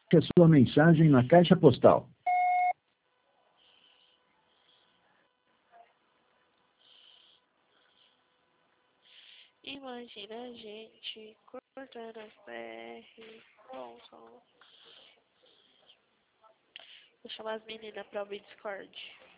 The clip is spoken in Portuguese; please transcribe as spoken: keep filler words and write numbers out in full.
a sua mensagem na caixa postal. Imagina a gente cortando as B R. Pronto. Vou chamar as meninas pra ouvir Discord.